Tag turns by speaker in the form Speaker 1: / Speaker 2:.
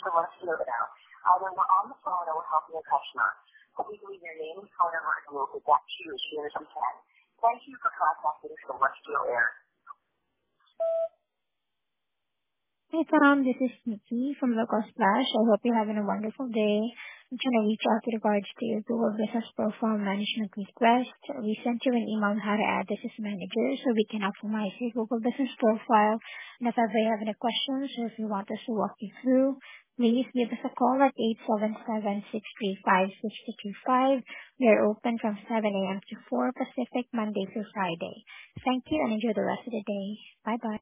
Speaker 1: to let us know about. Either we're on the phone or we're helping a customer. Please leave your name and phone number and we'll get back to you as soon as we can. Thank you for contacting Celestial Air.
Speaker 2: Hi, Tom. This is Nikki from Local Splash. I hope you're having a wonderful day. I'm trying to reach out with regards to your Google Business Profile Management request. We sent you an email on how to add this as manager so we can optimize your Google Business Profile. And if ever you have any questions or if you want us to walk you through, please give us a call at 877-635-6225. We are open from 7 a.m. to 4 Pacific, Monday through Friday. Thank you and enjoy the rest of the day. Bye-bye.